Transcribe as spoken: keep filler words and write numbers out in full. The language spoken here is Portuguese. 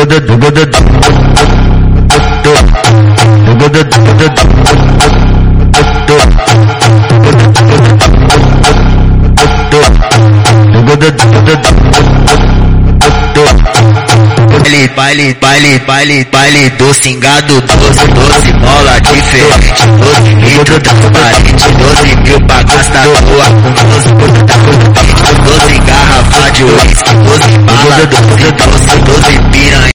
Baile, baile, baile, baile do cingado, doze, doze bola diferente, doze litros transparente, doze mil pra gastar boa com doze puta doze garrafa de uísque, doze bala, doze doce, doze piranha.